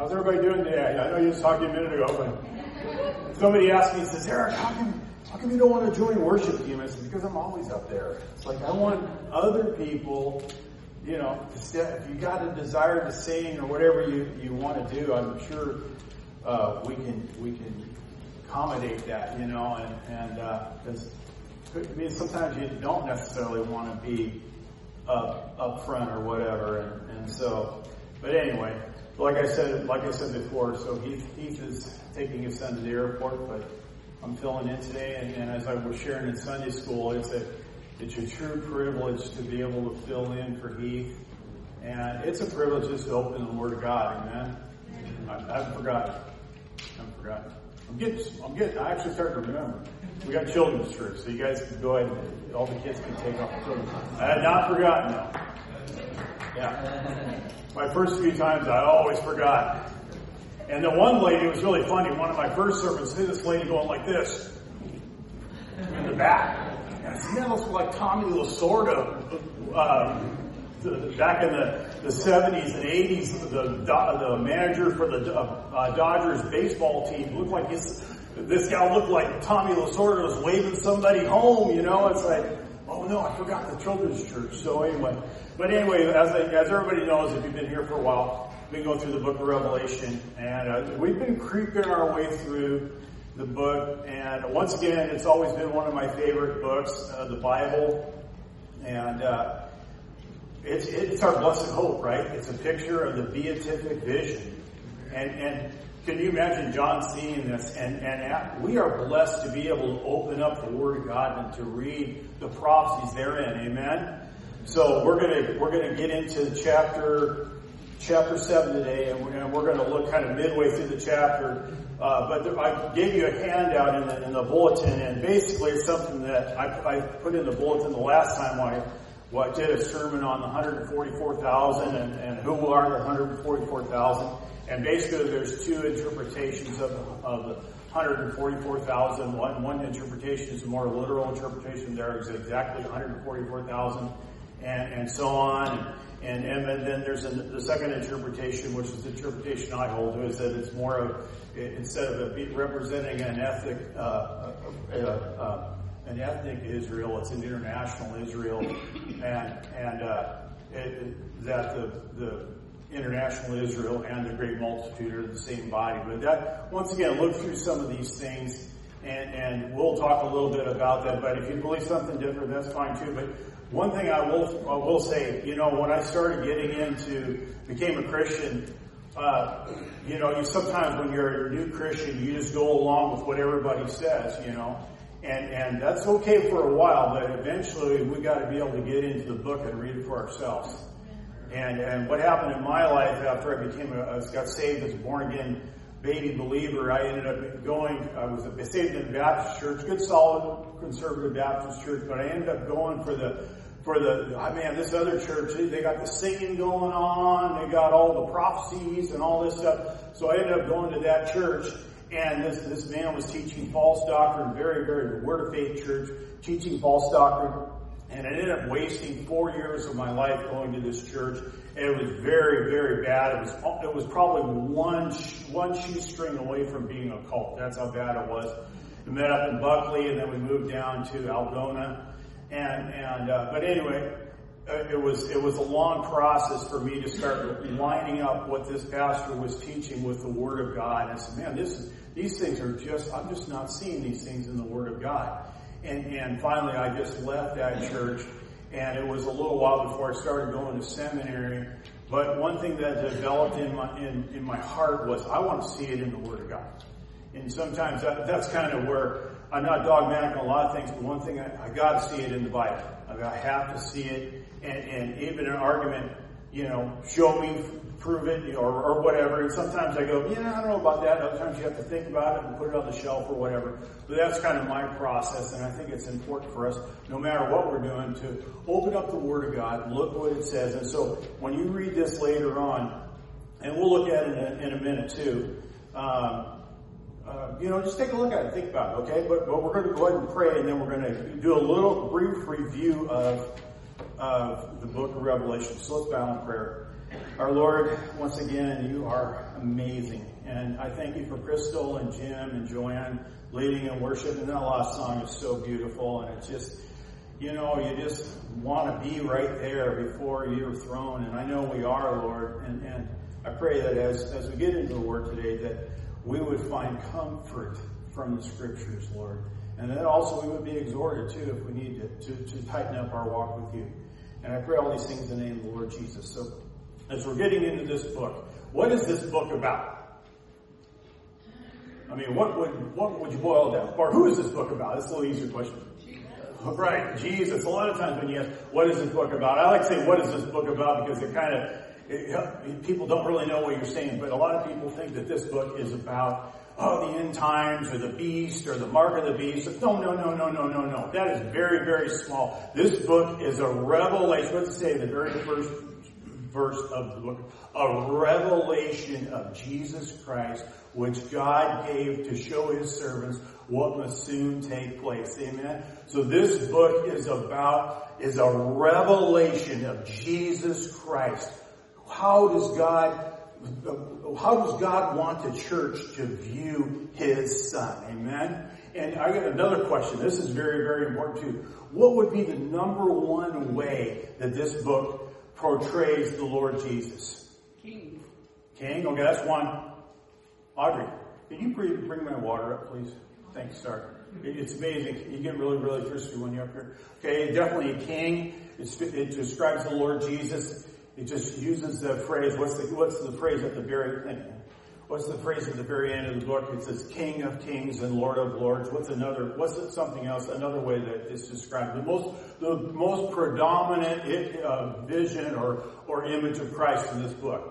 How's everybody doing today? I know you was talking a minute ago, but somebody asked me, says, Eric, how come you don't want to join worship team? I said, because I'm always up there. It's like I want other people, if you got a desire to sing or whatever you want to do, I'm sure we can accommodate that, and sometimes you don't necessarily want to be up front or whatever, and so, but anyway, like I said before, so Heath is taking his son to the airport, but I'm filling in today, and as I was sharing in Sunday school, it's a true privilege to be able to fill in for Heath, and it's a privilege just to open the Word of God, amen? I haven't forgotten. I actually started to remember. We got children's church, so you guys can go ahead and all the kids can take off the children. I had not forgotten though. Yeah. My first few times I always forgot. And the one lady was really funny. One of my first sermons, see this lady going like this in the back. And I said, that looks like Tommy Lasorda. Back in the 70s and 80s, the manager for the Dodgers baseball team looked like this guy looked like Tommy Lasorda was waving somebody home, It's like, oh no, I forgot the children's church. So anyway, as everybody knows, if you've been here for a while, we've been going through the book of Revelation, and we've been creeping our way through the book. And once again, it's always been one of my favorite books, the Bible, and it's our blessed hope, right? It's a picture of the beatific vision. And can you imagine John seeing this? And we are blessed to be able to open up the Word of God and to read the prophecies therein. Amen? So we're gonna get into chapter 7 today, and we're gonna look kind of midway through the chapter. But I gave you a handout in the bulletin, and basically it's something that I put in the bulletin the last time I did a sermon on the 144,000 and who are the 144,000. And basically there's two interpretations of the 144,000. One interpretation is a more literal interpretation. There is exactly 144,000 and so on. And then there's the second interpretation, which is the interpretation I hold to, is that it's more of, instead of it representing an ethnic Israel, it's an international Israel, and that the international Israel and the great multitude are the same body. But that, once again, look through some of these things, and we'll talk a little bit about that. But if you believe something different, that's fine too. But one thing I will say, when I started became a Christian, you sometimes when you're a new Christian, you just go along with what everybody says, And that's okay for a while, but eventually we got to be able to get into the book and read it for ourselves. And what happened in my life after I got saved as a born again baby believer, I ended up I was saved in a Baptist church, good solid conservative Baptist church, but I ended up going for this other church, they got the singing going on, they got all the prophecies and all this stuff. So I ended up going to that church. And this man was teaching false doctrine, very, very Word of Faith church, teaching false doctrine. And I ended up wasting 4 years of my life going to this church. And it was very, very bad. It was probably one shoestring away from being a cult. That's how bad it was. We met up in Buckley, and then we moved down to Algona. But anyway, it was a long process for me to start lining up what this pastor was teaching with the Word of God. And I said, man, these things I'm just not seeing these things in the Word of God. And finally I just left that church, and it was a little while before I started going to seminary. But one thing that developed in my heart was I want to see it in the Word of God. And sometimes that's kind of where I'm not dogmatic on a lot of things, but one thing I got to see it in the Bible. I have to see it, and even an argument, show me, prove it, or whatever. And sometimes I go, I don't know about that. Other times you have to think about it and put it on the shelf or whatever. But that's kind of my process, and I think it's important for us, no matter what we're doing, to open up the Word of God, look what it says. And so when you read this later on, and we'll look at it in a minute too, just take a look at it, think about it, okay? But we're going to go ahead and pray, and then we're going to do a little brief review of the book of Revelation. So let's bow in prayer. Our Lord, once again, you are amazing. And I thank you for Crystal and Jim and Joanne leading in worship. And that last song is so beautiful. And it's just, you just want to be right there before your throne. And I know we are, Lord. And I pray that as we get into the Word today, that we would find comfort from the Scriptures, Lord. And that also we would be exhorted, too, if we need to tighten up our walk with you. And I pray all these things in the name of the Lord Jesus. So, as we're getting into this book, what is this book about? I mean, what would you boil it down? Or who is this book about? It's a little easier question. Right, Jesus. A lot of times when you ask, what is this book about? I like to say, what is this book about? Because people don't really know what you're saying. But a lot of people think that this book is about, the end times or the beast or the mark of the beast. No. That is very, very small. This book is a revelation. What's it say in the very first verse of the book? A revelation of Jesus Christ, which God gave to show his servants what must soon take place. Amen. So this book is a revelation of Jesus Christ. How does God want the church to view his son? Amen. And I got another question. This is very, very important too. What would be the number one way that this book portrays the Lord Jesus? King. Okay, that's one. Audrey, can you bring my water up, please? Thanks, sir. It's amazing. You get really, really thirsty when you're up here. Okay, definitely a king. It describes the Lord Jesus. It just uses the phrase. What's the phrase at the very end? What's the phrase at the very end of the book? It says King of Kings and Lord of Lords. What's something else? Another way that it's described. The most predominant vision or image of Christ in this book.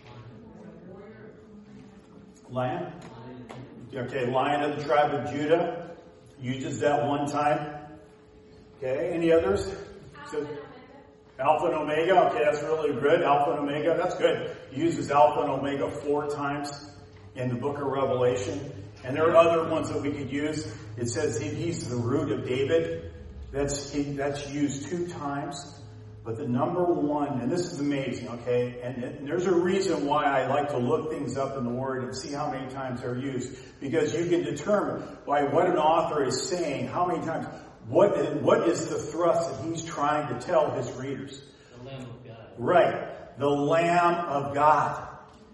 Lion? Okay, Lion of the tribe of Judah. Uses that one time. Okay, any others? Alpha and Omega. Okay, that's really good. Alpha and Omega. That's good. He uses Alpha and Omega 4 times in the book of Revelation. And there are other ones that we could use. It says he's the root of David. That's used 2 times. But the number one, and this is amazing, okay? And there's a reason why I like to look things up in the Word and see how many times they're used. Because you can determine by what an author is saying, how many times, what is the thrust that he's trying to tell his readers. The Lamb of God. Right. The Lamb of God.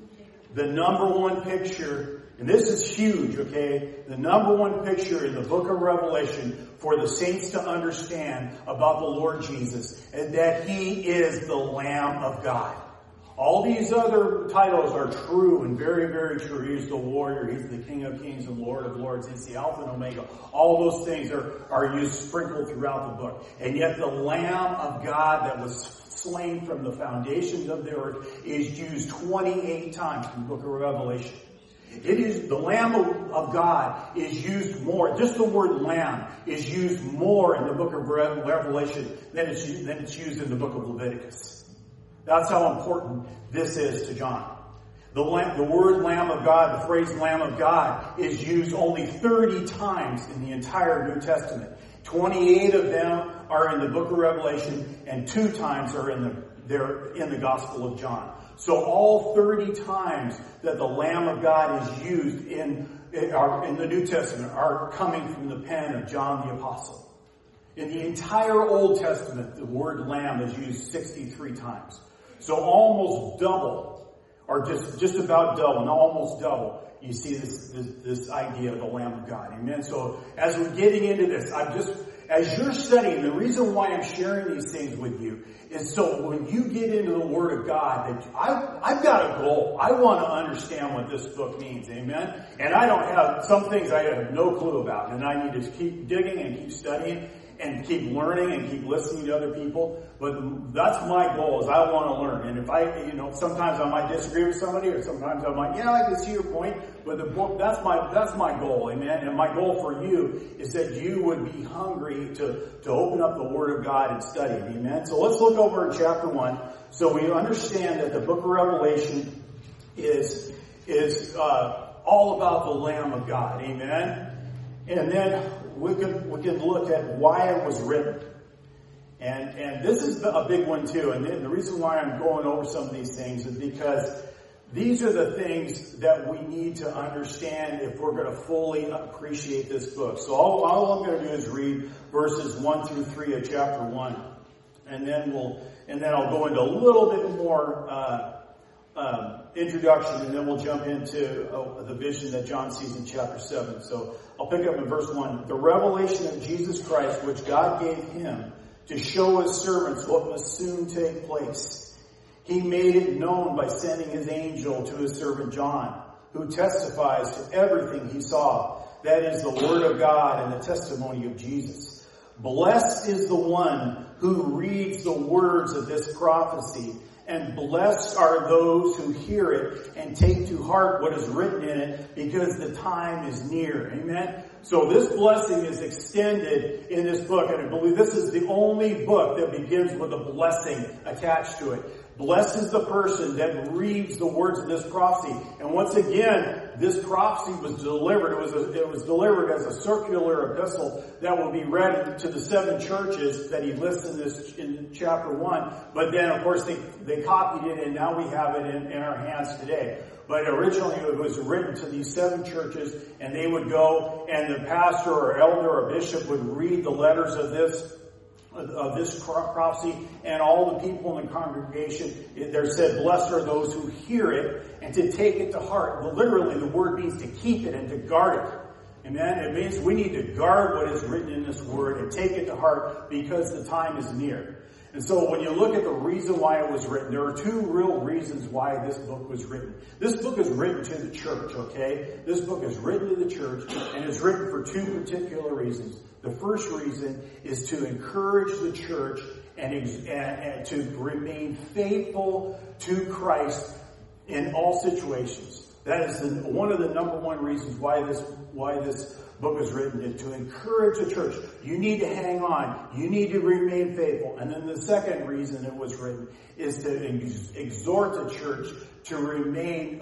The number one picture, and this is huge, okay? The number one picture in the book of Revelation for the saints to understand about the Lord Jesus, and that he is the Lamb of God. All these other titles are true and very, very true. He's the warrior. He's the King of Kings and Lord of Lords. He's the Alpha and Omega. All those things are used sprinkled throughout the book. And yet the Lamb of God that was slain from the foundations of the earth is used 28 times in the book of Revelation. It is the Lamb of God is used more. Just the word Lamb is used more in the book of Revelation than it's used in the book of Leviticus. That's how important this is to John. The word Lamb of God, the phrase Lamb of God, is used only 30 times in the entire New Testament. 28 of them are in the book of Revelation, and 2 times are in the Gospel of John. So all 30 times that the Lamb of God is used in the New Testament are coming from the pen of John the Apostle. In the entire Old Testament, the word Lamb is used 63 times. So almost double, or just about double, and almost double, you see this idea of the Lamb of God. Amen. So as we're getting into this, as you're studying, the reason why I'm sharing these things with you is so when you get into the Word of God, that I've got a goal. I want to understand what this book means. Amen. And I don't have, some things I have no clue about, and I need to keep digging and keep studying and keep learning and keep listening to other people. But that's my goal, is I want to learn. And if sometimes I might disagree with somebody, or sometimes I might, I can see your point. But the book, that's my goal, amen. And my goal for you is that you would be hungry to open up the Word of God and study it, amen. So let's look over in chapter 1. So we understand that the book of Revelation is all about the Lamb of God, amen. And then we can look at why it was written. And this is a big one too. And the reason why I'm going over some of these things is because these are the things that we need to understand if we're going to fully appreciate this book. So all I'm going to do is read verses 1 through 3 of chapter 1. And then I'll go into a little bit more introduction, and then we'll jump into the vision that John sees in chapter 7. So I'll pick up in verse 1. The revelation of Jesus Christ, which God gave him to show his servants what must soon take place. He made it known by sending his angel to his servant John, who testifies to everything he saw. That is the word of God and the testimony of Jesus. Blessed is the one who reads the words of this prophecy, and blessed are those who hear it and take to heart what is written in it, because the time is near. Amen? So this blessing is extended in this book, and I believe this is the only book that begins with a blessing attached to it. Blessed is the person that reads the words of this prophecy. And once again, this prophecy was delivered. It was delivered as a circular epistle that will be read to the 7 churches that he lists in chapter 1. But then, of course, they copied it, and now we have it in our hands today. But originally it was written to these 7 churches, and they would go, and the pastor or elder or bishop would read the letters of this prophecy, and all the people in the congregation, there said, blessed are those who hear it and to take it to heart. But literally, the word means to keep it and to guard it. Amen? It means we need to guard what is written in this word and take it to heart because the time is near. And so when you look at the reason why it was written, there are 2 real reasons why this book was written. This book is written to the church, okay? This book is written to the church, and it's written for 2 particular reasons. The first reason is to encourage the church and to remain faithful to Christ in all situations. That is one of the number 1 reasons why this book is written, is to encourage the church. You need to hang on. You need to remain faithful. And then the second reason it was written is to exhort the church to remain,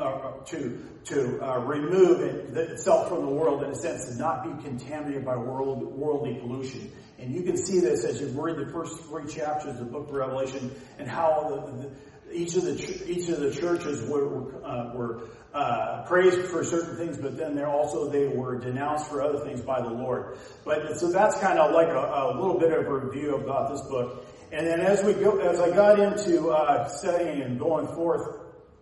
remove itself from the world, in a sense, to not be contaminated by worldly pollution. And you can see this as you read the first 3 chapters of the book of Revelation, and how each of the churches were praised for certain things, but then they were denounced for other things by the Lord. But so that's kind of like a little bit of a review about this book. And then as I got into studying and going forth,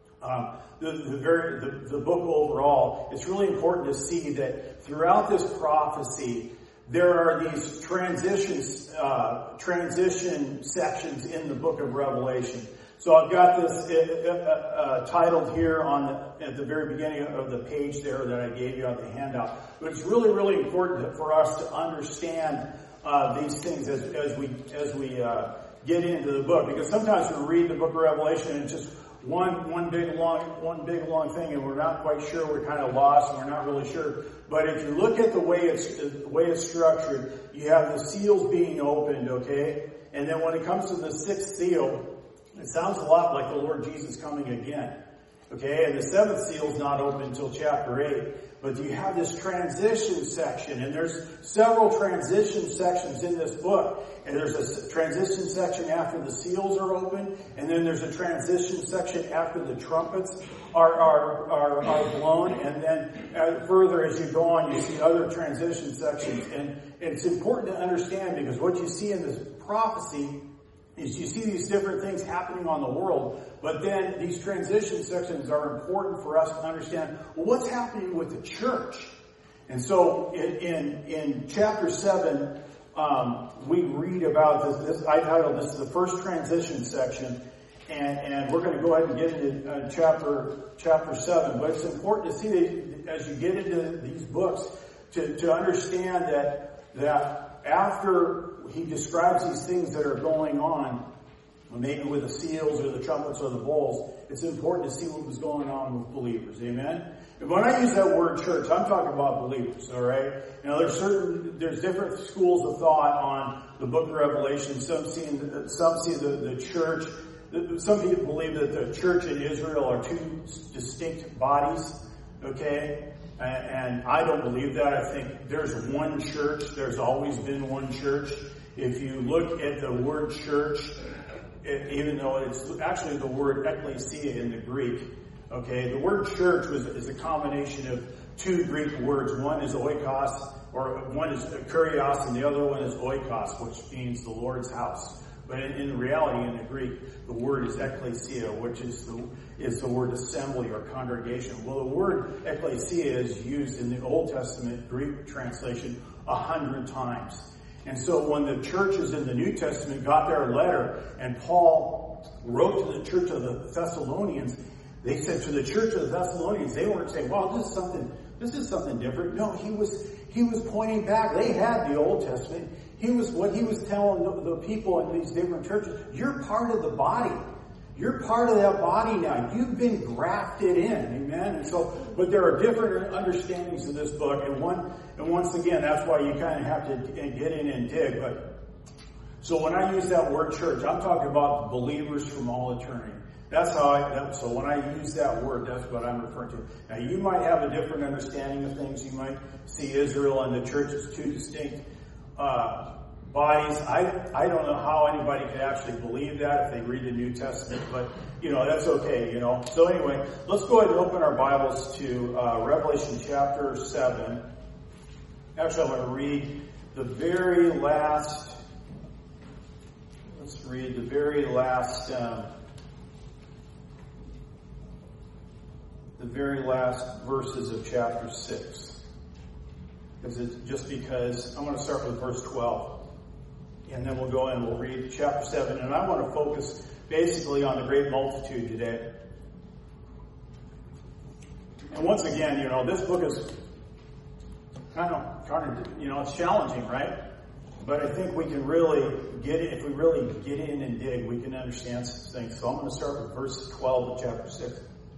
the book overall, it's really important to see that throughout this prophecy, there are these transition sections in the book of Revelation. So I've got this titled here at the very beginning of the page there that I gave you on the handout. But it's really, really important for us to understand these things as we get into the book, because sometimes we read the book of Revelation and it's just one big long thing, and we're not quite sure. We're kind of lost, and we're not really sure. But if you look at the way it's structured, you have the seals being opened, okay, and then when it comes to the 6th seal, it sounds a lot like the Lord Jesus coming again. Okay, and the 7th seal is not open until chapter 8. But you have this transition section, and there's several transition sections in this book. And there's a transition section after the seals are open, and then there's a transition section after the trumpets are blown, and then further as you go on, you see other transition sections. And it's important to understand, because what you see in this prophecy is you see these different things happening on the world, but then these transition sections are important for us to understand, well, what's happening with the church? And so in chapter 7, we read about this. I titled this the first transition section, and we're going to go ahead and get into chapter 7. But it's important to see that as you get into these books to understand that after he describes these things that are going on, maybe with the seals or the trumpets or the bowls, it's important to see what was going on with believers. Amen? And when I use that word church, I'm talking about believers, all right? Now, there's different schools of thought on the book of Revelation. Some see the church. Some people believe that the church and Israel are 2 distinct bodies, okay? And I don't believe that. I think there's one church. There's always been one church. If you look at the word church, even though it's actually the word ekklesia in the Greek, okay, the word church is a combination of two Greek words. One is oikos, or one is kurios, and the other one is oikos, which means the Lord's house. But in reality, in the Greek, the word is ekklesia, which is the word assembly or congregation. Well, the word ekklesia is used in the Old Testament Greek translation 100 times. And so when the churches in the New Testament got their letter, and Paul wrote to the church of the Thessalonians, they said to the church of the Thessalonians, they weren't saying, "Well, this is something different." No, he was pointing back. They had the Old Testament. What he was telling the people in these different churches, you're part of the body. You're part of that body now. You've been grafted in. Amen? And so, but there are different understandings of this book. And once again, that's why you kind of have to get in and dig. But so when I use that word church, I'm talking about believers from all eternity. So when I use that word, that's what I'm referring to. Now, you might have a different understanding of things. You might see Israel and the church as two distinct bodies. I don't know how anybody could actually believe that if they read the New Testament, but, that's okay, So anyway, let's go ahead and open our Bibles to Revelation chapter 7. Actually, I'm going to read the very last verses of chapter 6. Because I'm going to start with verse 12. And then we'll go and we'll read chapter 7. And I want to focus basically on the great multitude today. And once again, this book is kind of, it's challenging, right? But I think we can really get it. If we really get in and dig, we can understand some things. So I'm going to start with verse 12 of chapter 6.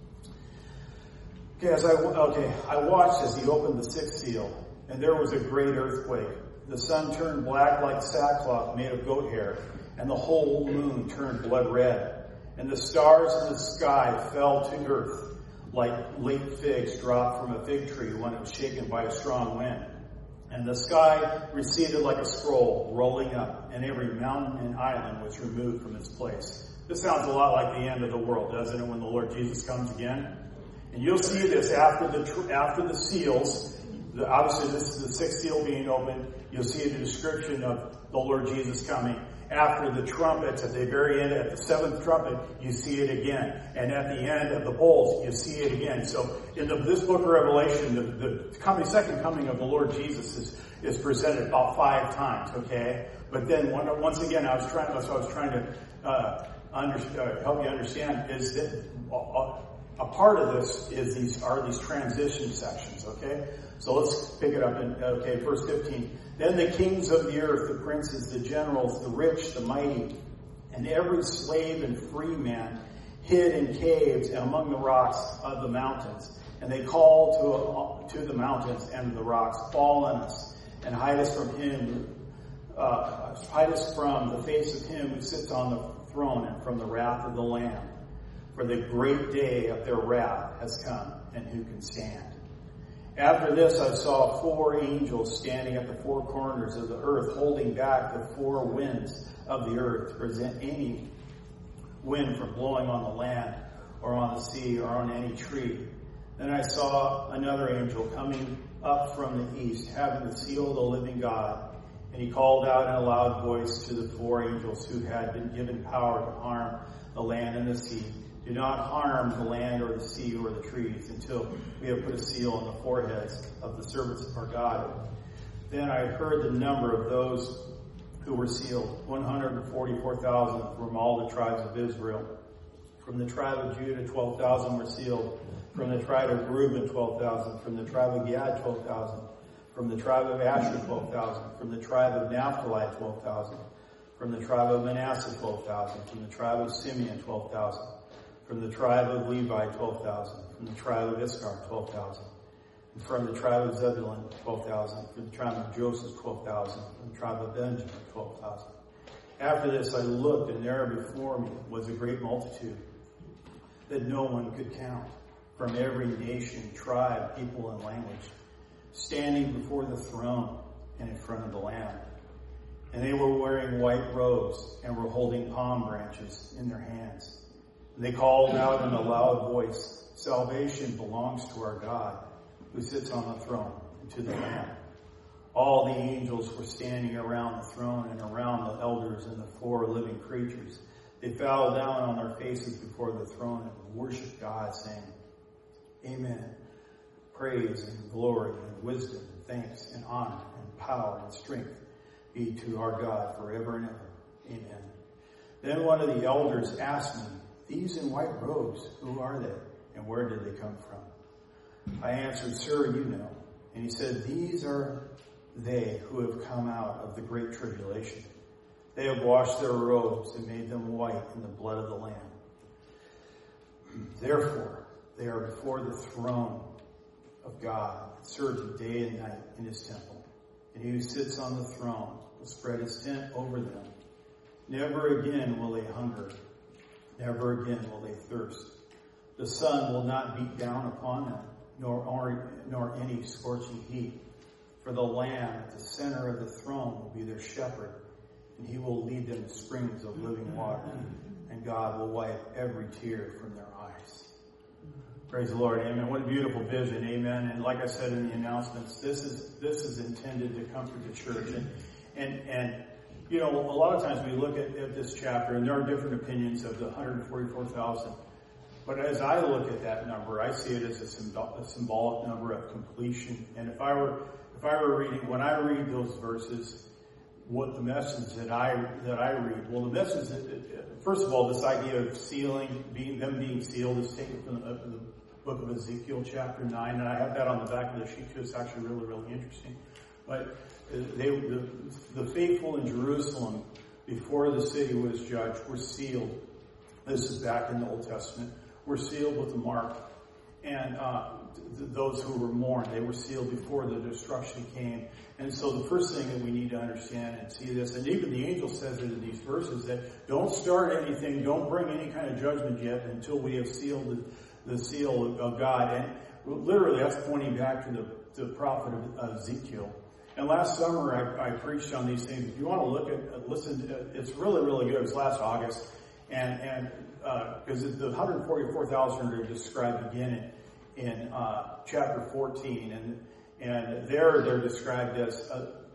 I watched as he opened the sixth seal, and there was a great earthquake. The sun turned black like sackcloth made of goat hair, and the whole moon turned blood red. And the stars in the sky fell to earth like late figs dropped from a fig tree when it was shaken by a strong wind. And the sky receded like a scroll, rolling up, and every mountain and island was removed from its place. This sounds a lot like the end of the world, doesn't it, when the Lord Jesus comes again? And you'll see this after the seals. Obviously, this is the sixth seal being opened. You'll see the description of the Lord Jesus coming. After the trumpets, at the very end, at the seventh trumpet, you see it again. And at the end of the bowls, you see it again. So in this book of Revelation, the second coming of the Lord Jesus is presented about 5 times, okay? But then once again, what I was trying to help you understand is that a part of this are these transition sections, okay? So let's pick it up in, verse 15. Then the kings of the earth, the princes, the generals, the rich, the mighty, and every slave and free man hid in caves and among the rocks of the mountains. And they called to the mountains and the rocks, fall on us and hide us from the face of him who sits on the throne and from the wrath of the Lamb. For the great day of their wrath has come, and who can stand? After this I saw 4 angels standing at the 4 corners of the earth, holding back the 4 winds of the earth, to prevent any wind from blowing on the land, or on the sea, or on any tree. Then I saw another angel coming up from the east, having the seal of the living God. And he called out in a loud voice to the 4 angels who had been given power to harm the land and the sea. Do not harm the land or the sea or the trees until we have put a seal on the foreheads of the servants of our God. Then I heard the number of those who were sealed, 144,000 from all the tribes of Israel. From the tribe of Judah, 12,000 were sealed. From the tribe of Reuben, 12,000. From the tribe of Gad, 12,000. From the tribe of Asher, 12,000. From the tribe of Naphtali, 12,000. From the tribe of Manasseh, 12,000. From the tribe of Simeon, 12,000. From the tribe of Levi, 12,000. From the tribe of Issachar, 12,000. And from the tribe of Zebulun, 12,000. From the tribe of Joseph, 12,000. From the tribe of Benjamin, 12,000. After this I looked, and there before me was a great multitude that no one could count, from every nation, tribe, people, and language, standing before the throne and in front of the Lamb. And they were wearing white robes and were holding palm branches in their hands. And they called out in a loud voice, "Salvation belongs to our God, who sits on the throne, and to the Lamb." All the angels were standing around the throne and around the elders and the 4 living creatures. They fell down on their faces before the throne and worshiped God, saying, "Amen. Praise and glory and wisdom and thanks and honor and power and strength be to our God forever and ever. Amen." Then one of the elders asked me, "These in white robes, who are they, and where did they come from?" I answered, "Sir, you know." And he said, "These are they who have come out of the great tribulation. They have washed their robes and made them white in the blood of the Lamb. Therefore, they are before the throne of God, serving day and night in his temple. And he who sits on the throne will spread his tent over them. Never again will they hunger. Never again will they thirst. The sun will not beat down upon them, nor any scorching heat. For the Lamb at the center of the throne will be their shepherd, and he will lead them to springs of living water, and God will wipe every tear from their eyes." Praise the Lord. Amen. What a beautiful vision. Amen. And like I said in the announcements, this is intended to comfort the church. And you know, a lot of times we look at this chapter, and there are different opinions of the 144,000. But as I look at that number, I see it as a symbolic number of completion. And if I were reading, when I read those verses, what the message that I read, well, the message, first of all, this idea of sealing, them being sealed, is taken from the book of Ezekiel, chapter 9, and I have that on the back of the sheet too. It's actually really, really interesting. But the faithful in Jerusalem, before the city was judged, were sealed. This is back in the Old Testament. Were sealed with the mark. And those who were mourned, they were sealed before the destruction came. And so the first thing that we need to understand and see this, and even the angel says it in these verses, that don't start anything, don't bring any kind of judgment yet until we have sealed the seal of God. And literally that's pointing back to the prophet of Ezekiel. And last summer I preached on these things. If you want to listen, it's really, really good. It was last August. And because the 144,000 are described again in chapter 14, and there they're described as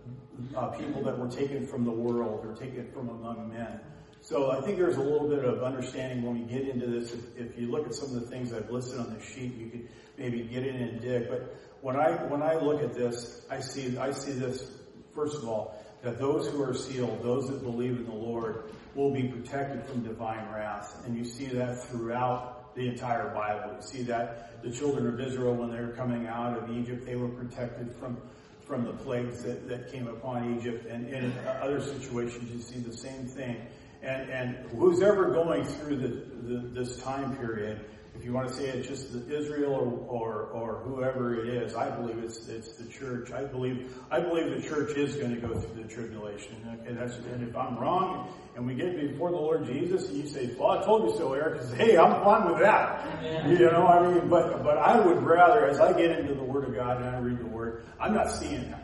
people that were taken from the world or taken from among men. So I think there's a little bit of understanding when we get into this. If you look at some of the things I've listed on the sheet, you could maybe get in and dig. But when I look at this, I see this, first of all, that those who are sealed, those that believe in the Lord, will be protected from divine wrath. And you see that throughout the entire Bible. You see that the children of Israel, when they were coming out of Egypt, they were protected from the plagues that came upon Egypt. And in other situations, you see the same thing. And who's ever going through this time period, if you want to say it's just Israel or whoever it is, I believe it's the church. I believe the church is going to go through the tribulation. Okay, and if I'm wrong, and we get before the Lord Jesus, and you say, "Well, I told you so, Eric," because hey, I'm fine with that. Amen. You know, I mean, but I would rather, as I get into the Word of God and I read the Word, I'm not seeing that.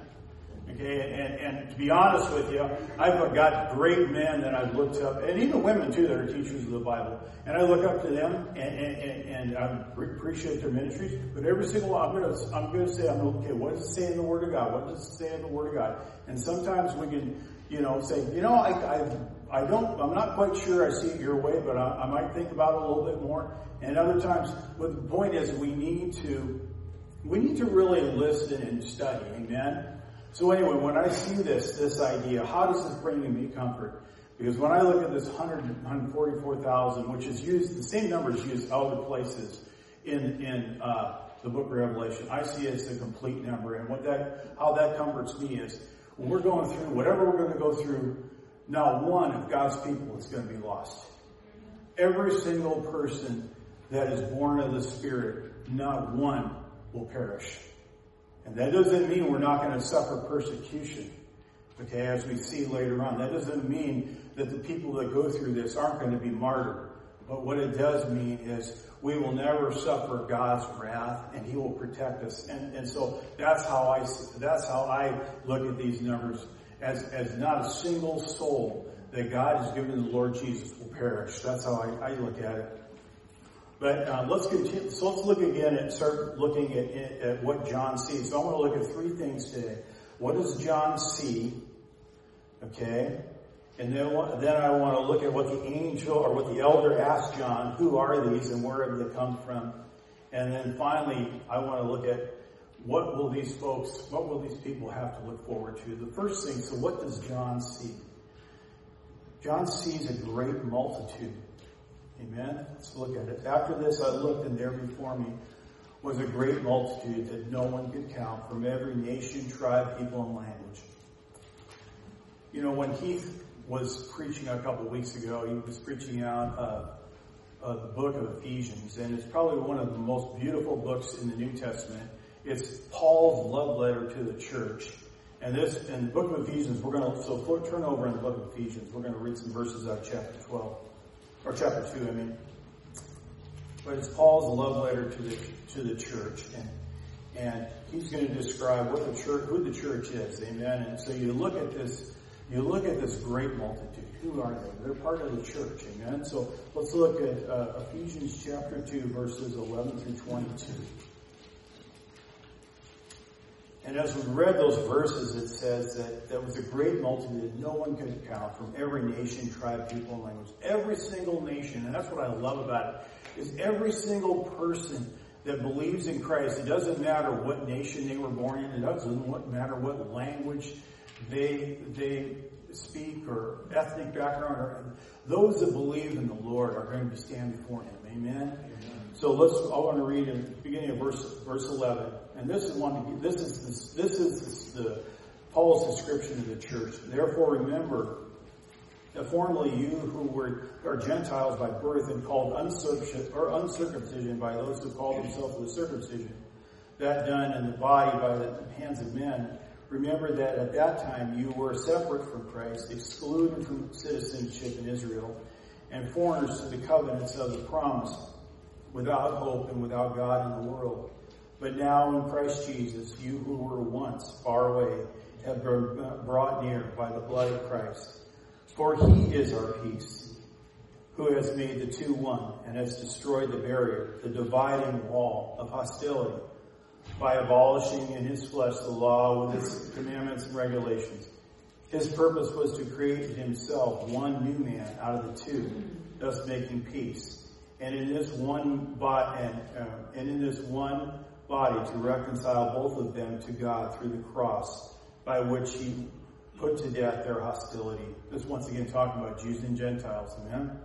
Okay, and to be honest with you, I've got great men that I've looked up, and even women too, that are teachers of the Bible. And I look up to them, and I appreciate their ministries. But every single one, I'm going to say, okay, what does it say in the Word of God? What does it say in the Word of God? And sometimes we can, say, I'm not quite sure I see it your way, but I might think about it a little bit more. And other times, what the point is, we need to really listen and study. Amen. So anyway, when I see this idea, how does this bring me comfort? Because when I look at this 144,000, which is used, the same number is used other places in the book of Revelation, I see it as a complete number. And how that comforts me is, when we're going through whatever we're going to go through, not one of God's people is going to be lost. Every single person that is born of the Spirit, not one will perish. And that doesn't mean we're not going to suffer persecution, okay, as we see later on. That doesn't mean that the people that go through this aren't going to be martyred. But what it does mean is we will never suffer God's wrath, and He will protect us. And so that's how I look at these numbers. as not a single soul that God has given to the Lord Jesus will perish. That's how I look at it. But let's continue. So let's look again and start looking at what John sees. So I want to look at three things today. What does John see? Okay. And then I want to look at what the angel or what the elder asked John. Who are these and where have they come from? And then finally, I want to look at what will these people have to look forward to? The first thing, so what does John see? John sees a great multitude. Amen? Let's look at it. After this I looked, and there before me was a great multitude that no one could count, from every nation, tribe, people, and language. You know, when Keith was preaching a couple of weeks ago, he was preaching out the book of Ephesians, and it's probably one of the most beautiful books in the New Testament. It's Paul's love letter to the church. And in the book of Ephesians, turn over in the book of Ephesians. We're going to read some verses out of chapter 12. Or chapter 2, I mean. But it's Paul's love letter to the church. And he's going to describe who the church is. Amen. And so you look at this great multitude. Who are they? They're part of the church. Amen. So let's look at Ephesians chapter 2, verses 11 through 22. And as we read those verses, it says that there was a great multitude that no one could count, from every nation, tribe, people, and language. Every single nation, and that's what I love about it, is every single person that believes in Christ. It doesn't matter what nation they were born in. It doesn't matter what language they speak or ethnic background. Or those that believe in the Lord are going to stand before Him. Amen. So I want to read in the beginning of verse 11, and this is the Paul's description of the church. Therefore, remember that formerly you who are Gentiles by birth and called uncircumcision by those who call themselves the circumcision, that done in the body by the hands of men. Remember that at that time you were separate from Christ, excluded from citizenship in Israel, and foreigners to the covenants of the promise, without hope and without God in the world. But now in Christ Jesus, you who were once far away have been brought near by the blood of Christ. For He is our peace, who has made the two one and has destroyed the barrier, the dividing wall of hostility, by abolishing in His flesh the law with its commandments and regulations. His purpose was to create in Himself one new man out of the two, thus making peace. And in this one body to reconcile both of them to God through the cross, by which He put to death their hostility. This once again talking about Jews and Gentiles. Amen.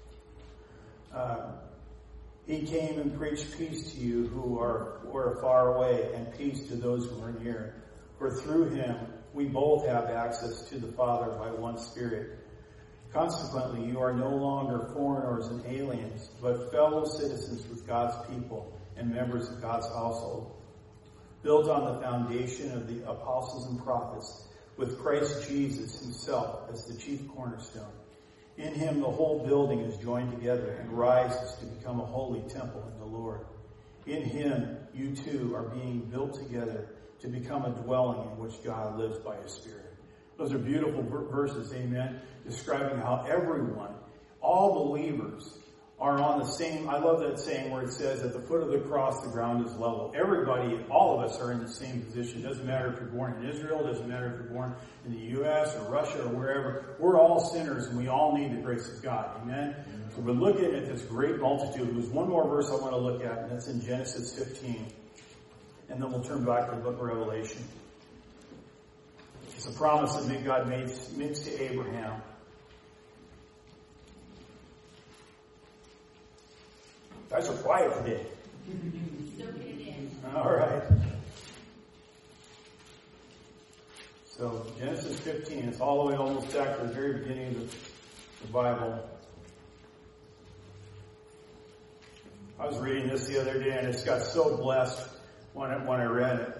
He came and preached peace to you who were far away, and peace to those who are near. For through Him we both have access to the Father by one Spirit. Consequently, you are no longer foreigners and aliens, but fellow citizens with God's people and members of God's household, built on the foundation of the apostles and prophets, with Christ Jesus Himself as the chief cornerstone. In Him the whole building is joined together and rises to become a holy temple in the Lord. In Him you too are being built together to become a dwelling in which God lives by His Spirit. Those are beautiful verses, amen, describing how everyone, all believers, are on the same. I love that saying where it says at the foot of the cross the ground is level. Everybody, all of us are in the same position. It doesn't matter if you're born in Israel, it doesn't matter if you're born in the U.S. or Russia or wherever. We're all sinners and we all need the grace of God, amen? So we're looking at this great multitude. There's one more verse I want to look at, and that's in Genesis 15. And then we'll turn back to the book of Revelation. It's a promise that God makes to Abraham. Guys are quiet today. All right. So Genesis 15, it's all the way almost back to the very beginning of the Bible. I was reading this the other day and I just got so blessed when I read it.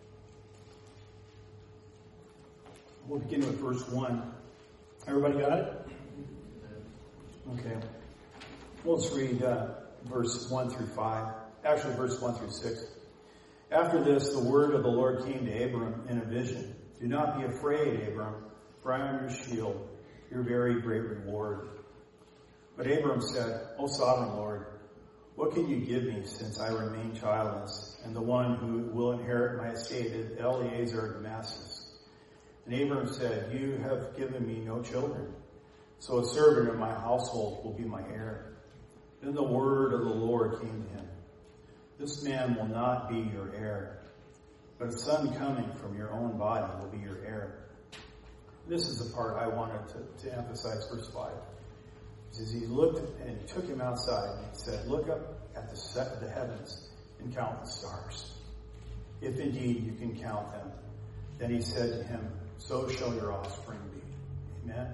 We'll begin with verse 1. Everybody got it? Okay. Well, let's read verse 1 through 5. Actually, verse 1 through 6. After this, the word of the Lord came to Abram in a vision. Do not be afraid, Abram, for I am your shield, your very great reward. But Abram said, O sovereign Lord, what can you give me since I remain childless, and the one who will inherit my estate is Eliezer of Damascus? And Abram said, You have given me no children, so a servant of my household will be my heir. Then the word of the Lord came to him. This man will not be your heir, but a son coming from your own body will be your heir. This is the part I wanted to emphasize, verse 5. It says, he looked and he took him outside and he said, Look up at the heavens and count the stars, if indeed you can count them. Then he said to him, So shall your offspring be. Amen.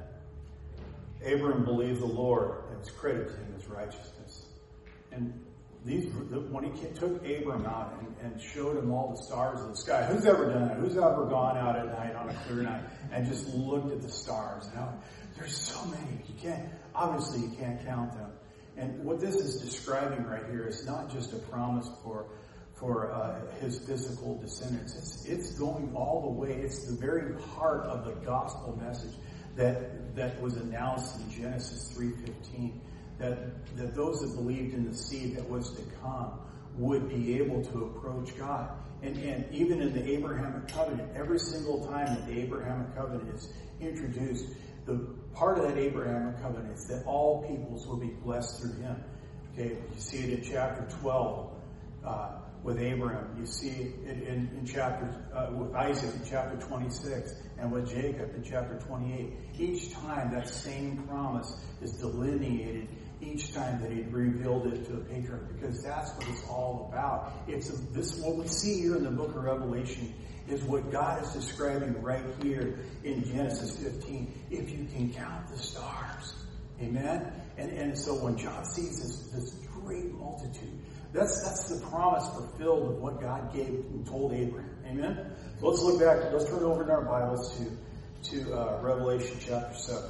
Abram believed the Lord, and it was credited to him as righteousness. And when he took Abram out and showed him all the stars in the sky, who's ever done that? Who's ever gone out at night on a clear night and just looked at the stars? Now, there's so many. Obviously you can't count them. And what this is describing right here is not just a promise for his physical descendants. It's going all the way. It's the very heart of the gospel message that was announced in Genesis 3:15. That those that believed in the seed that was to come would be able to approach God. And even in the Abrahamic covenant, every single time that the Abrahamic covenant is introduced, the part of that Abrahamic covenant is that all peoples will be blessed through him. Okay, you see it in chapter 12 with Abraham. You see it in chapter with Isaac in chapter 26, and with Jacob in chapter 28. Each time that same promise is delineated. Each time that he revealed it to the patriarch, because that's what it's all about. What we see here in the book of Revelation is what God is describing right here in Genesis 15. If you can count the stars, amen. And so when John sees this great multitude, that's the promise fulfilled of what God gave and told Abraham, amen. So let's look back. Let's turn over in our Bibles to Revelation chapter 7.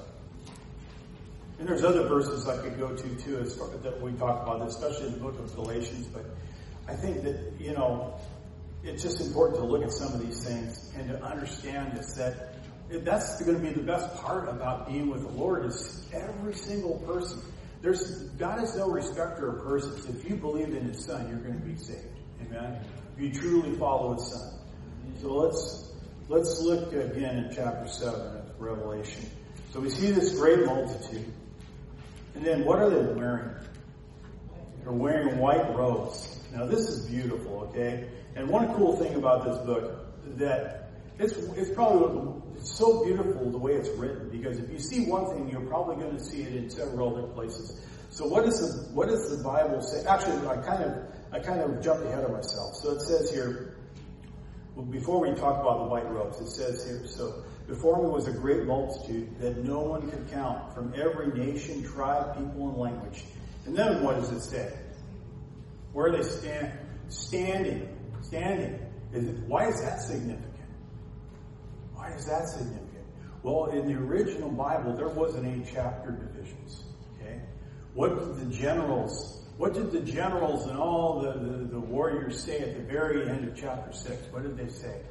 And there's other verses I could go to too that we talk about, especially in the book of Galatians. But I think that, it's just important to look at some of these things and to understand this, that's going to be the best part about being with the Lord is every single person. God is no respecter of persons. If you believe in his son, you're going to be saved. Amen? If you truly follow his son. So let's look again in chapter 7 of Revelation. So we see this great multitude. And then what are they wearing? They're wearing white robes. Now this is beautiful, okay? And one cool thing about this book that it's so beautiful the way it's written, because if you see one thing, you're probably going to see it in several other places. So what does the Bible say? Actually, I kind of jumped ahead of myself. So it says here, before we talk about the white robes, it says here, so before me was a great multitude that no one could count, from every nation, tribe, people, and language. And then what does it say? Where are they standing? Why is that significant? Why is that significant? Well, in the original Bible, there wasn't any chapter divisions. Okay, what did the generals and all the warriors say at the very end of chapter 6? What did they say?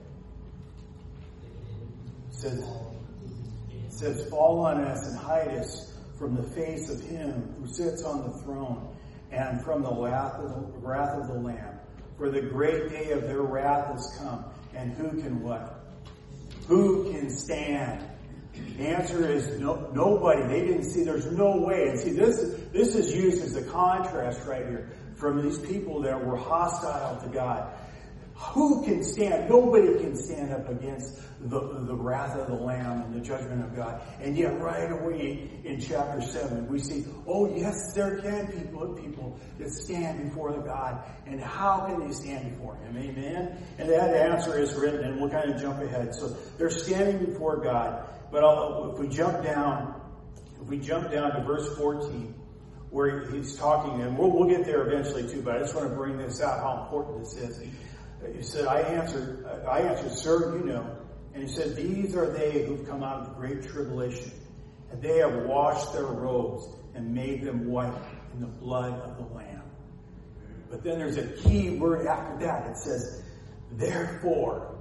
It says, fall on us and hide us from the face of him who sits on the throne and from the wrath of the Lamb. For the great day of their wrath has come. And who can what? Who can stand? The answer is nobody. They didn't see. There's no way. And see, this is used as a contrast right here from these people that were hostile to God. Who can stand? Nobody can stand up against the wrath of the Lamb and the judgment of God. And yet right away in chapter 7, we see, oh yes, there can be people that stand before the God. And how can they stand before him? Amen? And that answer is written, and we'll kind of jump ahead. So they're standing before God. But if we jump down to verse 14, where he's talking, and we'll get there eventually too, but I just want to bring this out, how important this is. He said, I answered, sir, you know. And he said, these are they who've come out of the great tribulation, and they have washed their robes and made them white in the blood of the Lamb. But then there's a key word after that. It says, therefore,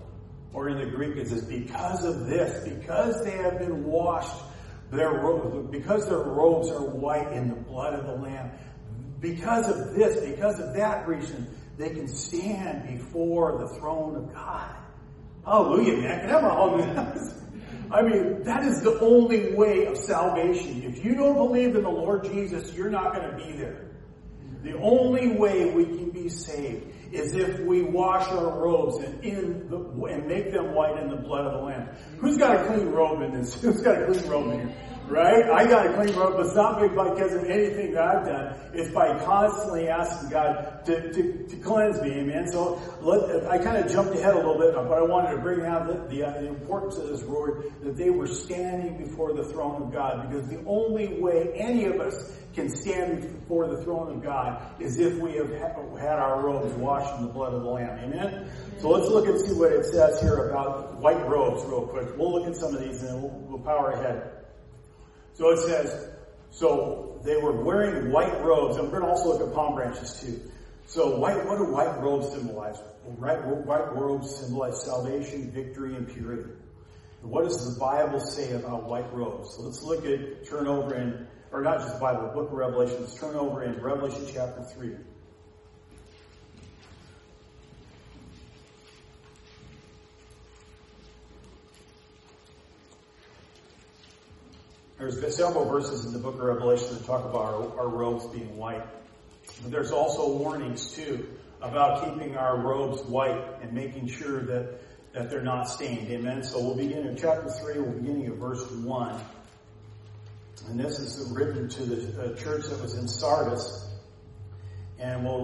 Or in the Greek it says, because of this, because they have been washed, because their robes are white in the blood of the Lamb, because of this, because of that reason, they can stand before the throne of God. Hallelujah, man. Can I have a hallelujah? I mean, that is the only way of salvation. If you don't believe in the Lord Jesus, you're not going to be there. The only way we can be saved is if we wash our robes and make them white in the blood of the Lamb. Who's got a clean robe in this? Who's got a clean robe in here? Right? I got a clean robe, but it's not because of anything that I've done. It's by constantly asking God to cleanse me. Amen. So I kind of jumped ahead a little bit, but I wanted to bring out the importance of this word, that they were standing before the throne of God, because the only way any of us can stand before the throne of God is if we have had our robes washed in the blood of the Lamb. Amen? So let's look and see what it says here about white robes real quick. We'll look at some of these and then we'll power ahead. So it says, so they were wearing white robes. And we're going to also look at palm branches too. So what do white robes symbolize? White robes symbolize salvation, victory, and purity. And what does the Bible say about white robes? So let's turn over in, or not just the Bible, the book of Revelation. Let's turn over in Revelation chapter 3. There's several verses in the book of Revelation that talk about our robes being white. But there's also warnings too about keeping our robes white and making sure that they're not stained. Amen. So we'll begin in chapter 3, we're beginning at verse 1. And this is written to the church that was in Sardis. And let's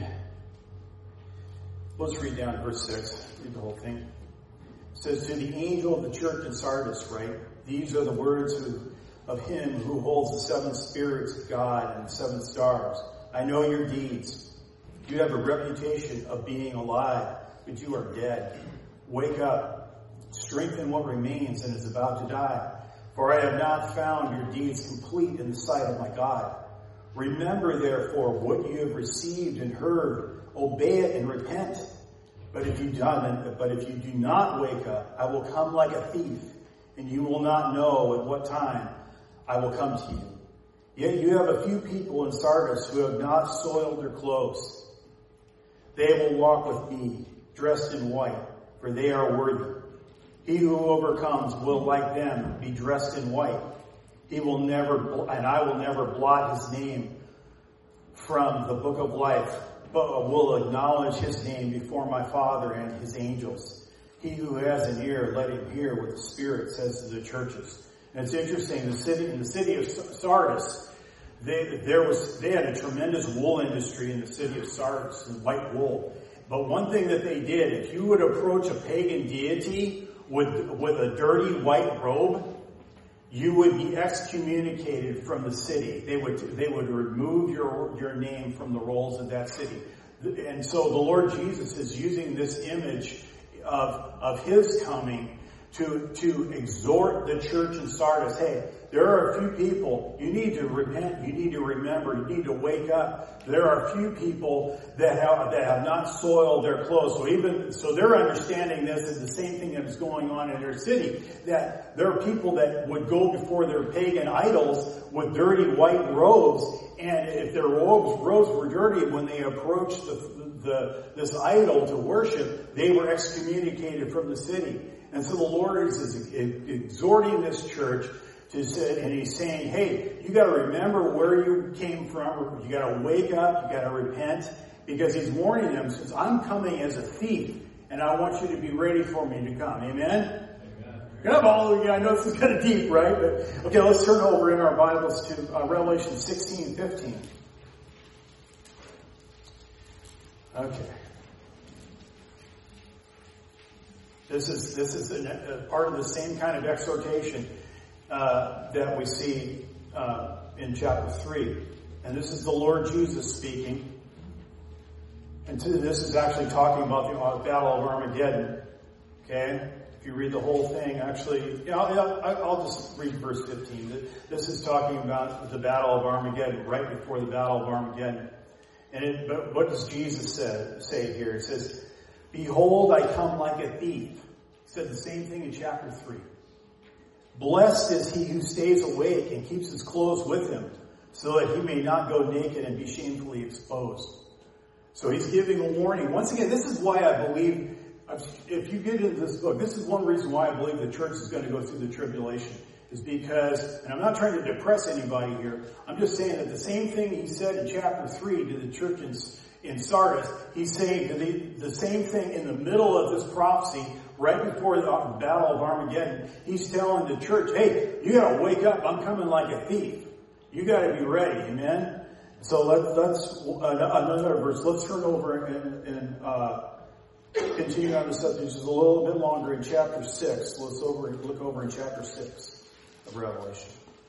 read down to verse 6. Read the whole thing. It says, to the angel of the church in Sardis write, these are the words of him who holds the 7 spirits of God and the 7 stars. I know your deeds. You have a reputation of being alive, but you are dead. Wake up, strengthen what remains and is about to die. For I have not found your deeds complete in the sight of my God. Remember, therefore, what you have received and heard. Obey it and repent. But if you do not wake up, I will come like a thief, and you will not know at what time I will come to you. Yet you have a few people in Sardis who have not soiled their clothes. They will walk with me, dressed in white, for they are worthy. He who overcomes will, like them, be dressed in white. I will never blot his name from the book of life, but will acknowledge his name before my Father and his angels. He who has an ear, let him hear what the Spirit says to the churches. And it's interesting, in the city of Sardis, they had a tremendous wool industry in the city of Sardis, and white wool. But one thing that they did, if you would approach a pagan deity with a dirty white robe, you would be excommunicated from the city. They would remove your name from the rolls of that city. And so the Lord Jesus is using this image of his coming to exhort the church in Sardis. Hey, there are a few people, you need to repent, you need to remember, you need to wake up. There are a few people that have not soiled their clothes. So they're understanding this as the same thing that was going on in their city. That there are people that would go before their pagan idols with dirty white robes, and if their robes were dirty, when they approached this idol to worship, they were excommunicated from the city. And so the Lord is exhorting this church to say, and he's saying, hey, you got to remember where you came from. You got to wake up. You got to repent, because he's warning them, since I'm coming as a thief, and I want you to be ready for me to come. Amen. I know this is kind of deep, right? But okay, let's turn over in our Bibles to Revelation 16:15. Okay. This is a part of the same kind of exhortation that we see in chapter 3. And this is the Lord Jesus speaking. And this is actually talking about the Battle of Armageddon. Okay? If you read the whole thing, actually, I'll just read verse 15. This is talking about the Battle of Armageddon, right before the Battle of Armageddon. But what does Jesus say here? It says, behold, I come like a thief. said the same thing in chapter 3. Blessed is he who stays awake and keeps his clothes with him, so that he may not go naked and be shamefully exposed. So he's giving a warning. Once again, this is why I believe, if you get into this book, this is one reason why I believe the church is going to go through the tribulation. Is because, and I'm not trying to depress anybody here, I'm just saying that the same thing he said in chapter 3 to the church in Sardis, he's saying to the same thing in the middle of this prophecy, right before the Battle of Armageddon. He's telling the church, hey, you got to wake up, I'm coming like a thief. You got to be ready, amen? So that's another verse. Let's turn over and continue on the subject just a little bit longer in chapter 6. Let's look over in chapter 6. Of Revelation.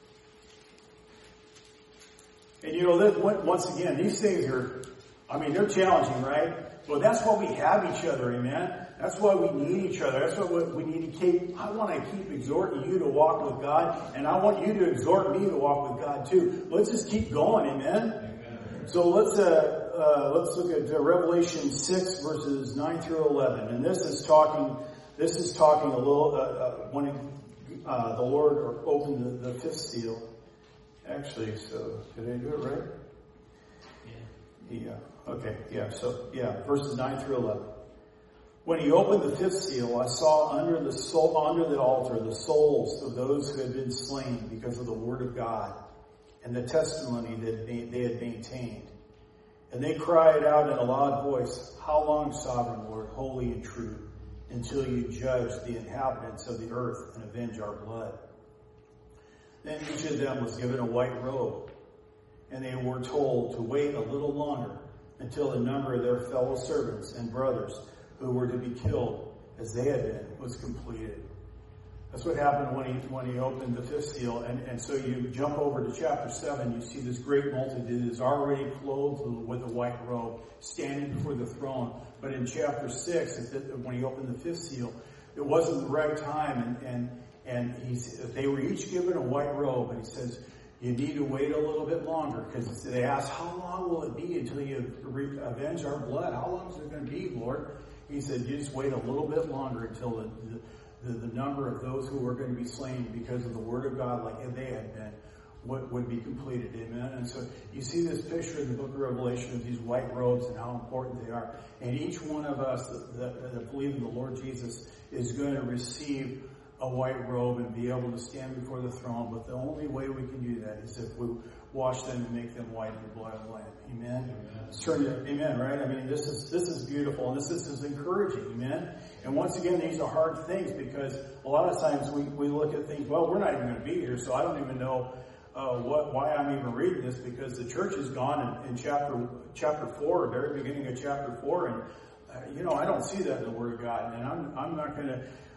And once again, these things are, they're challenging, right? But that's why we have each other, amen? That's why we need each other. That's what we need to keep. I want to keep exhorting you to walk with God, and I want you to exhort me to walk with God too. Let's just keep going, amen? Amen. So let's look at Revelation 6 verses 9 through 11. And this is talking a little, when the Lord opened the fifth seal. Actually, so did I do it right? Yeah. Okay. Yeah. So verses 9 through 11. When he opened the fifth seal, I saw under the altar the souls of those who had been slain because of the word of God and the testimony that they had maintained. And they cried out in a loud voice, "How long, sovereign Lord, holy and true, until you judge the inhabitants of the earth and avenge our blood?" Then each of them was given a white robe, and they were told to wait a little longer until the number of their fellow servants and brothers who were to be killed as they had been was completed. That's what happened when he opened the fifth seal. And so you jump over to chapter 7, you see this great multitude is already clothed with a white robe, standing before the throne. But in chapter 6, when he opened the fifth seal, it wasn't the right time, and they were each given a white robe, and he says, you need to wait a little bit longer, because they asked, how long will it be until you avenge our blood? How long is it going to be, Lord? He said, you just wait a little bit longer until the number of those who were going to be slain because of the word of God, like they had been, would be completed. Amen. And so you see this picture in the book of Revelation of these white robes and how important they are. And each one of us that believe in the Lord Jesus is going to receive a white robe and be able to stand before the throne. But the only way we can do that is if we wash them and make them white in the blood of the Lamb. Amen. Amen. Right? This is beautiful, and this is encouraging. Amen. And once again, these are hard things because a lot of times we look at things. Well, we're not even going to be here, so I don't even know why I'm even reading this, because the church is gone in chapter 4, very beginning of chapter 4, and I don't see that in the Word of God, and I'm not going to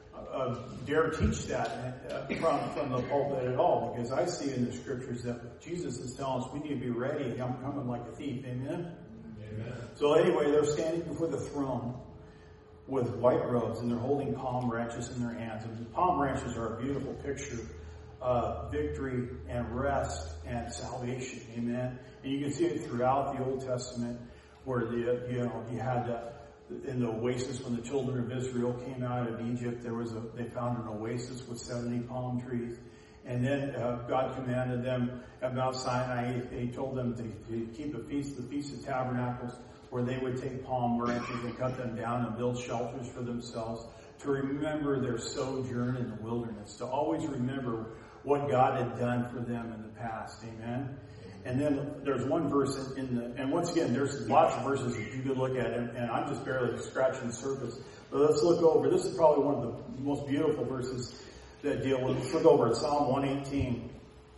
dare teach that from the pulpit at all, because I see in the scriptures that Jesus is telling us we need to be ready. I'm coming like a thief. Amen? Amen. So anyway, they're standing before the throne with white robes, and they're holding palm branches in their hands. And the palm branches are a beautiful picture of victory and rest and salvation. Amen? And you can see it throughout the Old Testament, where you had in the oasis when the children of Israel came out of Egypt. They found an oasis with 70 palm trees. And then God commanded them at Mount Sinai. He told them to keep a feast, the Feast of Tabernacles, where they would take palm branches and cut them down and build shelters for themselves to remember their sojourn in the wilderness, to always remember what God had done for them in the past. Amen? And then there's one verse and once again, there's lots of verses that you could look at, and I'm just barely scratching the surface. But let's look over. This is probably one of the most beautiful verses that deal with. Let's look over at Psalm 118.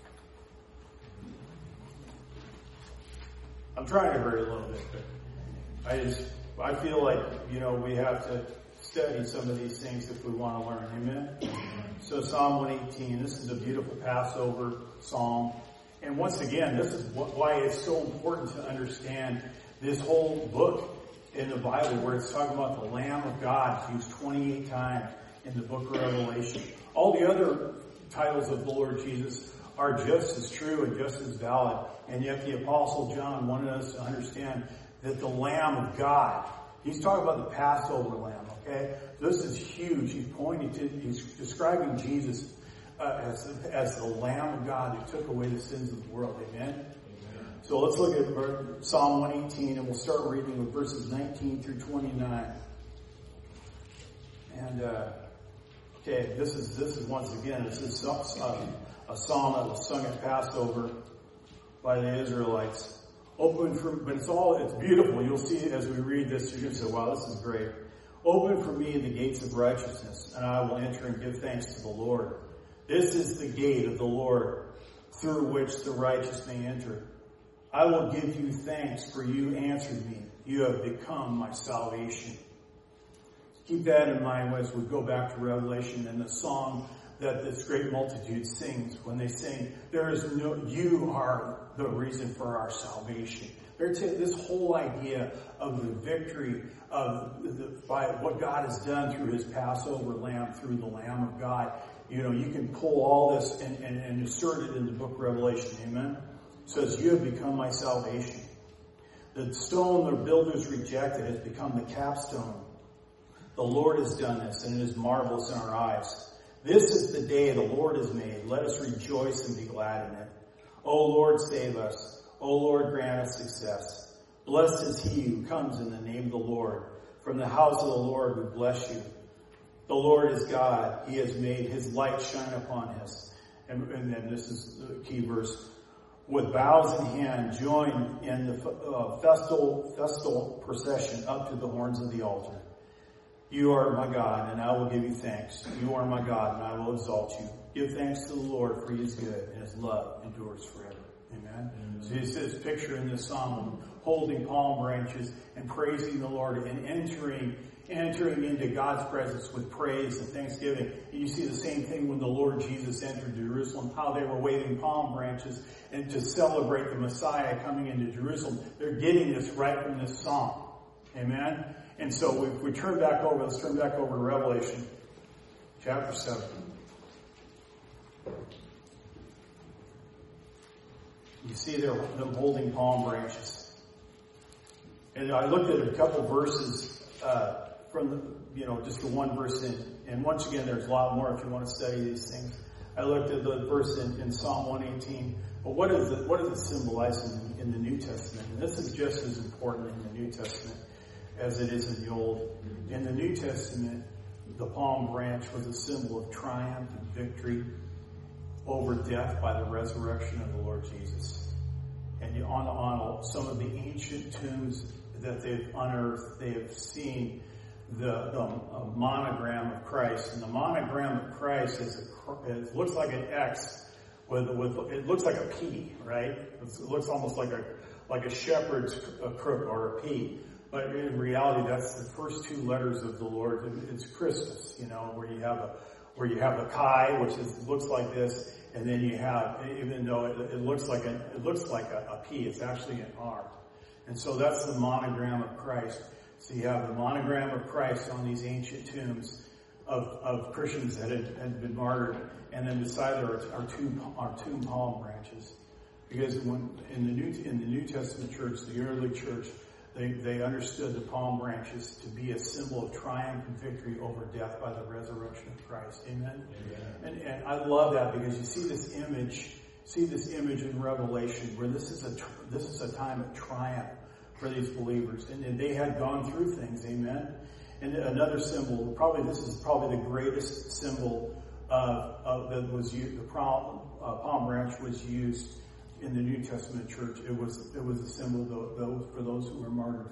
I'm trying to hurry a little bit, but I feel like, we have to study some of these things if we want to learn. Amen? So Psalm 118, this is a beautiful Passover psalm. And once again, this is why it's so important to understand this whole book in the Bible, where it's talking about the Lamb of God. It's used 28 times in the book of Revelation. All the other titles of the Lord Jesus are just as true and just as valid. And yet the Apostle John wanted us to understand that the Lamb of God He's talking about the Passover lamb, okay? This is huge. He's describing Jesus as the Lamb of God who took away the sins of the world. Amen? Amen. So let's look at Psalm 118, and we'll start reading with verses 19 through 29. And, okay, this is once again, this is a psalm that was sung at Passover by the Israelites. But it's beautiful. You'll see as we read this, you're going to say, wow, this is great. Open for me the gates of righteousness, and I will enter and give thanks to the Lord. This is the gate of the Lord, through which the righteous may enter. I will give you thanks, for you answered me. You have become my salvation. Keep that in mind as we go back to Revelation and the song that this great multitude sings when they sing, you are the reason for our salvation. This whole idea of the victory by what God has done through his Passover lamb, through the Lamb of God. You can pull all this and insert it in the book of Revelation. Amen? It says, you have become my salvation. The stone the builders rejected has become the capstone. The Lord has done this, and it is marvelous in our eyes. This is the day the Lord has made. Let us rejoice and be glad in it. O Lord, save us. O Lord, grant us success. Blessed is he who comes in the name of the Lord. From the house of the Lord we bless you. The Lord is God. He has made his light shine upon us. And then this is the key verse. With bows in hand, join in the festal procession up to the horns of the altar. You are my God, and I will give you thanks. You are my God, and I will exalt you. Give thanks to the Lord, for he is good, and his love endures forever. Amen? So he says, picture in this psalm, holding palm branches and praising the Lord and entering into God's presence with praise and thanksgiving. And you see the same thing when the Lord Jesus entered Jerusalem, how they were waving palm branches and to celebrate the Messiah coming into Jerusalem. They're getting this right from this psalm. Amen? And so if we turn back over, let's turn back over to Revelation chapter 7. You see them holding palm branches. And I looked at a couple verses from just the one verse in. And once again, there's a lot more if you want to study these things. I looked at the verse in Psalm 118. But what does it symbolize in the New Testament? And this is just as important in the New Testament as it is in the Old. In the New Testament, the palm branch was a symbol of triumph and victory over death by the resurrection of the Lord Jesus. And on some of the ancient tombs that they've unearthed, they have seen the monogram of Christ. And the monogram of Christ it looks like an X it looks like a P, right? It looks almost like a shepherd's crook or a P. But in reality, that's the first two letters of the Lord. It's Christus, where you have a chi, which looks like this, and then you have, even though it looks like a P, it's actually an R. And so that's the monogram of Christ. So you have the monogram of Christ on these ancient tombs of Christians that had been martyred, and then beside there are two palm branches. Because in the New Testament church, the early church, they understood the palm branches to be a symbol of triumph and victory over death by the resurrection of Christ. Amen? Amen. And I love that because you see this image in Revelation where this is a time of triumph for these believers. And they had gone through things. Amen? And another symbol, this is probably the greatest symbol that was used. The palm branch was used in the New Testament church. It was a symbol for those who were martyred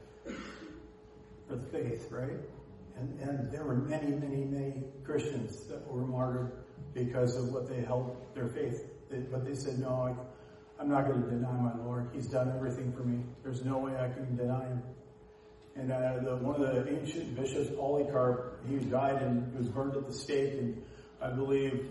for the faith, right? And there were many, many, many Christians that were martyred because of what they held their faith. But they said, no, I'm not going to deny my Lord. He's done everything for me. There's no way I can deny him. And one of the ancient bishops, Polycarp, he died and was burned at the stake in, I believe,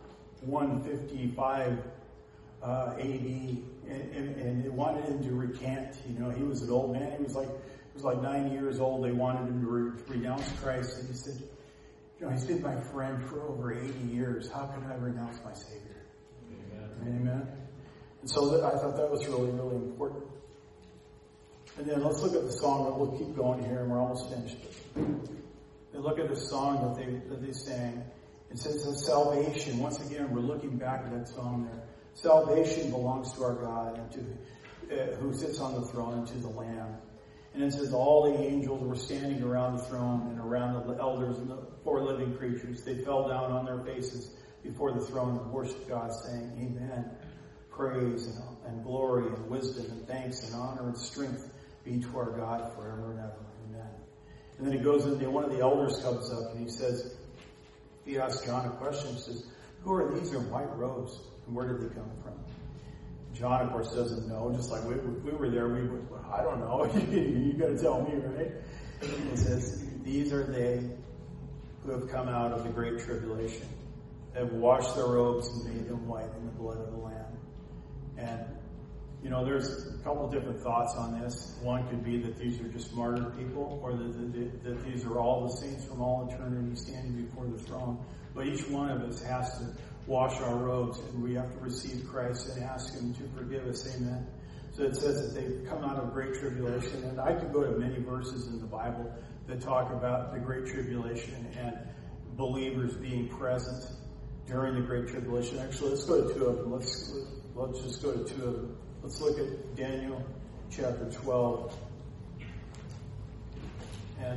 155 AD, and they wanted him to recant. He was an old man. He was like 90 years old. They wanted him to renounce Christ, and he said, he's been my friend for over 80 years. How can I renounce my Savior? Amen. And so I thought that was really, really important. And then let's look at the song, but we'll keep going here and we're almost finished. And look at the song that they sang. It says of salvation. Once again, we're looking back at that song there. Salvation belongs to our God and to who sits on the throne and to the Lamb. And it says all the angels were standing around the throne and around the elders and the four living creatures. They fell down on their faces before the throne and worshiped God, saying, Amen. Praise and glory and wisdom and thanks and honor and strength be to our God forever and ever. Amen. And then he goes into one of the elders comes up and he says, he asks John a question. He says, who are these in white robes? And where did they come from? John, of course, doesn't know. Just like we were there, we would, I don't know. You got to tell me, right? It says, these are they who have come out of the great tribulation, have washed their robes and made them white in the blood of the Lamb. And, there's a couple different thoughts on this. One could be that these are just martyr people, or that these are all the saints from all eternity standing before the throne. But each one of us has to wash our robes, and we have to receive Christ and ask Him to forgive us. Amen. So it says that they've come out of great tribulation. And I could go to many verses in the Bible that talk about the great tribulation and believers being present during the great tribulation. Actually, let's go to two of them. Let's just go to two of them. Let's look at Daniel chapter 12. And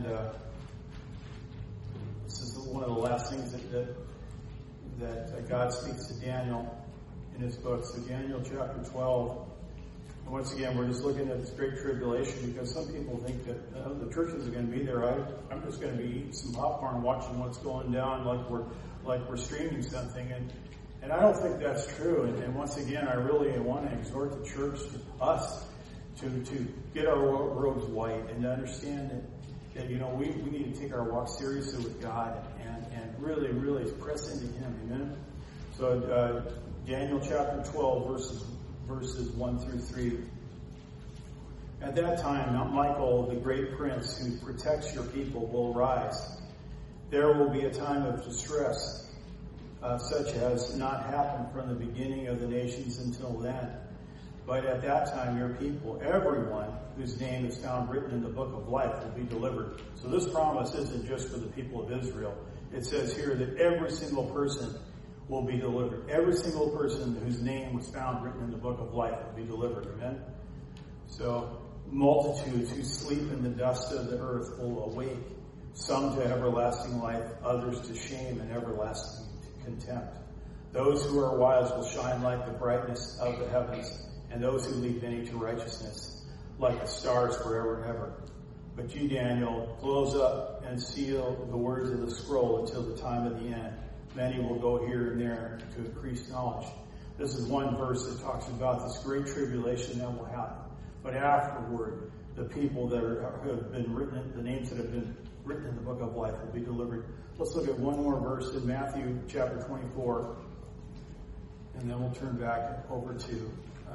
this is one of the last things that God speaks to Daniel in his book. So Daniel chapter 12. And once again, we're just looking at this great tribulation because some people think that the churches are going to be there. I'm just going to be eating some popcorn, watching what's going down, like we're streaming something. And I don't think that's true. And once again, I really want to exhort the church, us, to get our robes white and to understand that we need to take our walk seriously with God and really, really press into Him. Amen. So Daniel chapter 12, verses 1 through 3. At that time, Mount Michael, the great prince who protects your people, will rise. There will be a time of distress, such as not happened from the beginning of the nations until then. But at that time, your people, everyone whose name is found written in the book of life, will be delivered. So this promise isn't just for the people of Israel. It says here that every single person will be delivered. Every single person whose name was found written in the book of life will be delivered. Amen? So multitudes who sleep in the dust of the earth will awake, some to everlasting life, others to shame and everlasting contempt. Those who are wise will shine like the brightness of the heavens, and those who lead many to righteousness like the stars forever and ever. But you, Daniel, close up and seal the words of the scroll until the time of the end. Many will go here and there to increase knowledge. This is one verse that talks about this great tribulation that will happen. But afterward, the people that have been written, the names that have been written in the book of life will be delivered. Let's look at one more verse in Matthew chapter 24, and then we'll turn back over to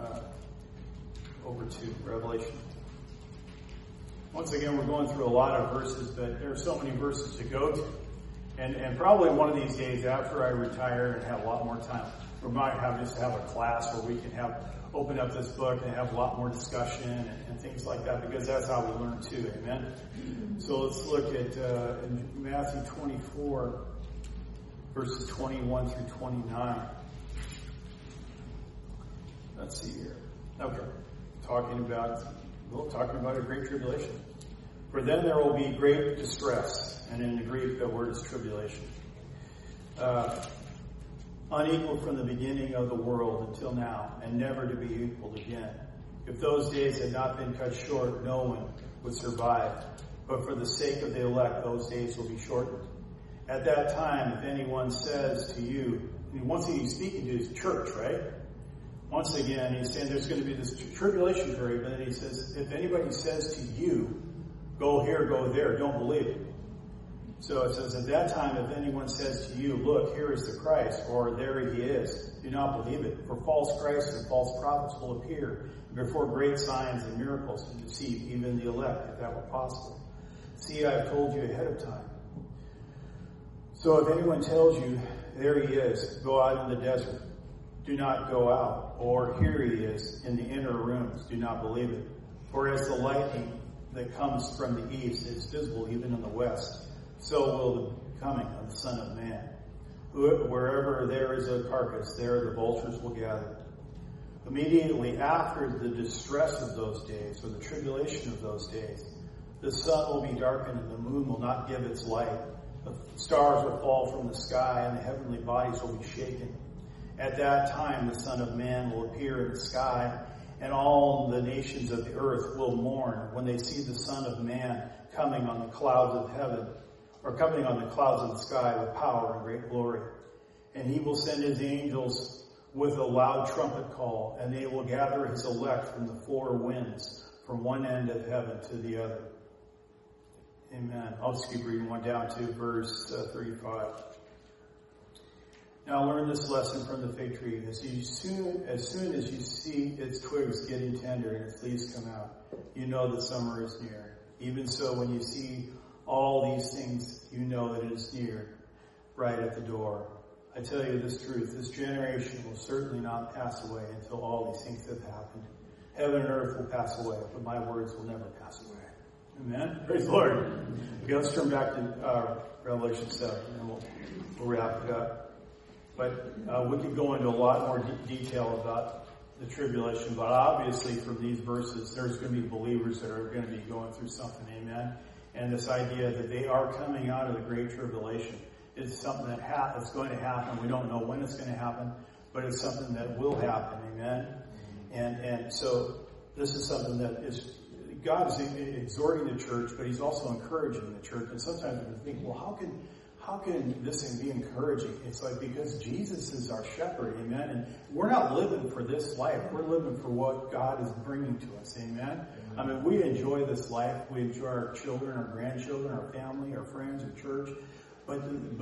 Revelation. Once again, we're going through a lot of verses, but there are so many verses to go to. And probably one of these days after I retire and have a lot more time, we might have a class where we can open up this book and have a lot more discussion and things like that, because that's how we learn too. Amen. So let's look at in Matthew 24, verses 21 through 29. Let's see here. Okay. Talking about a great tribulation. For then there will be great distress, and in the Greek the word is tribulation, unequaled from the beginning of the world until now, and never to be equaled again. If those days had not been cut short, no one would survive. But for the sake of the elect, those days will be shortened. At that time, if anyone says to you, and once he's speaking to his church, right? Once again, he's saying there's going to be this tribulation period, but then he says, if anybody says to you, go here, go there, don't believe it. So it says, at that time, if anyone says to you, look, here is the Christ, or there he is, do not believe it. For false Christs and false prophets will appear before great signs and miracles to deceive even the elect, if that were possible. See, I have told you ahead of time. So if anyone tells you, there he is, go out in the desert, do not go out. Or here he is in the inner rooms, do not believe it. For as the lightning that comes from the east is visible even in the west, so will the coming of the Son of Man. Wherever there is a carcass, there the vultures will gather. Immediately after the distress of those days, or the tribulation of those days, the sun will be darkened and the moon will not give its light. The stars will fall from the sky and the heavenly bodies will be shaken. At that time the Son of Man will appear in the sky, and all the nations of the earth will mourn when they see the Son of Man coming on the clouds of heaven, or coming on the clouds of the sky with power and great glory. And he will send his angels with a loud trumpet call, and they will gather his elect from the four winds, from one end of heaven to the other. Amen. I'll just keep reading one down to verse 35. Now learn this lesson from the fig tree. As soon as you see its twigs getting tender and its leaves come out, you know that summer is near. Even so, when you see all these things, you know that it is near, right at the door. I tell you this truth, this generation will certainly not pass away until all these things have happened. Heaven and earth will pass away, but my words will never pass away. Amen? Praise the Lord. Okay, let's turn back to Revelation 7, and we'll wrap it up. But we could go into a lot more detail about the tribulation, but obviously from these verses, there's going to be believers that are going to be going through something. Amen? And this idea that they are coming out of the Great Tribulation is something that's going to happen. We don't know when it's going to happen, but it's something that will happen. Amen? And so this is something that is, God is exhorting the church, but he's also encouraging the church. And sometimes we think, well, how can this thing be encouraging? It's like, because Jesus is our shepherd, amen? And we're not living for this life. We're living for what God is bringing to us, amen? I mean, we enjoy this life. We enjoy our children, our grandchildren, our family, our friends, our church. But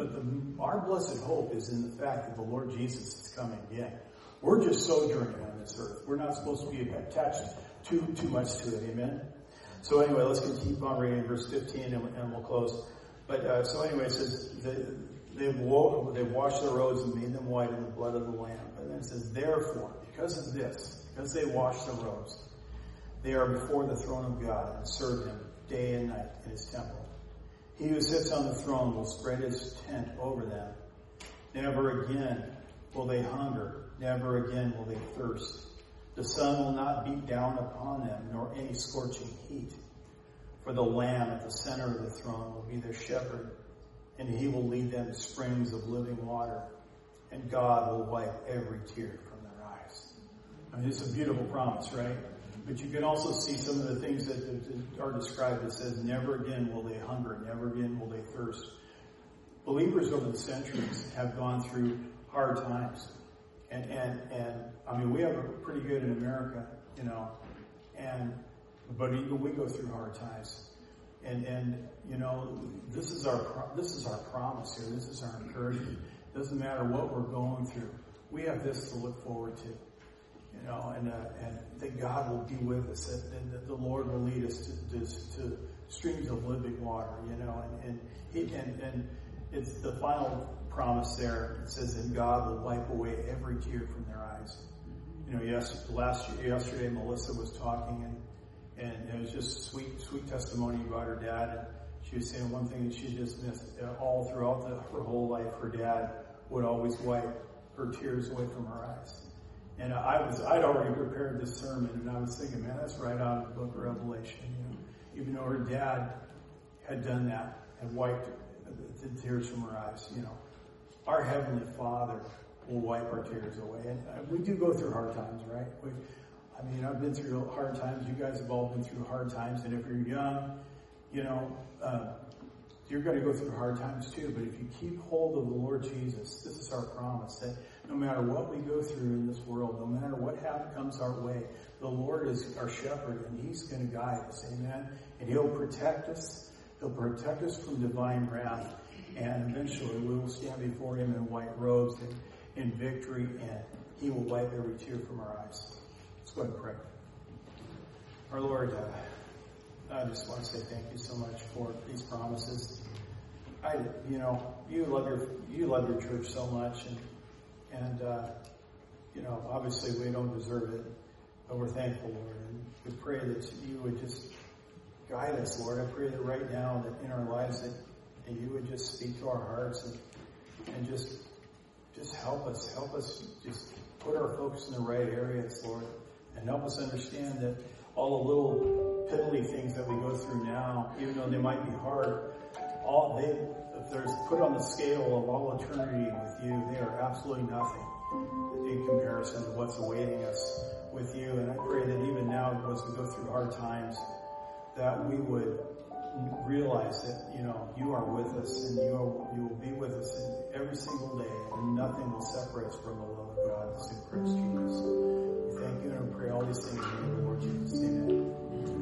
our blessed hope is in the fact that the Lord Jesus is coming again. We're just sojourning on this earth. We're not supposed to be attached too much to it, amen? So anyway, let's keep on reading verse 15 and we'll close. But so anyway, it says they washed the roads and made them white in the blood of the Lamb. And then it says, therefore, because of this, because they washed the roads, they are before the throne of God and serve him day and night in his temple. He who sits on the throne will spread his tent over them. Never again will they hunger. Never again will they thirst. The sun will not beat down upon them, nor any scorching heat. For the Lamb at the center of the throne will be their shepherd, and he will lead them to springs of living water, and God will wipe every tear from their eyes. I mean, it's a beautiful promise, right? But you can also see some of the things that are described. It says, never again will they hunger, never again will they thirst. Believers over the centuries have gone through hard times. And I mean, we have it pretty good in America, you know, but even we go through hard times. And you know, this is our promise here. This is our encouragement. It doesn't matter what we're going through. We have this to look forward to. You know, and that God will be with us, that the Lord will lead us to streams of living water, you know, and it's the final promise there. It says that God will wipe away every tear from their eyes. You know, yesterday Melissa was talking, and it was just sweet testimony about her dad. And she was saying one thing that she just missed all throughout her whole life. Her dad would always wipe her tears away from her eyes. And I'd already prepared this sermon, and I was thinking, man, that's right out of the book of Revelation. You know, even though her dad had done that, had wiped the tears from her eyes, you know, our Heavenly Father will wipe our tears away. And we do go through hard times, right? I've been through hard times. You guys have all been through hard times. And if you're young, you know, you're going to go through hard times too. But if you keep hold of the Lord Jesus, this is our promise, that no matter what we go through in this world, no matter what comes our way, the Lord is our shepherd, and he's going to guide us. Amen? And he'll protect us. He'll protect us from divine wrath. And eventually we will stand before him in white robes and in victory, and he will wipe every tear from our eyes. Let's go ahead and pray. Our Lord, I just want to say thank you so much for these promises. You love your church so much, and you know, obviously we don't deserve it, But we're thankful, Lord, and we pray that you would just guide us, Lord. I pray that right now that in our lives that you would just speak to our hearts and just help us. Help us just put our focus in the right areas, Lord. And help us understand that all the little piddly things that we go through now, even though they might be hard, if there's put on the scale of all eternity with you, they are absolutely nothing in comparison to what's awaiting us with you. And I pray that even now, as we go through hard times, that we would realize that, you are with us and you will be with us every single day, and nothing will separate us from the love of God that's in Christ Jesus. We thank you and we pray all these things in the name of the Lord.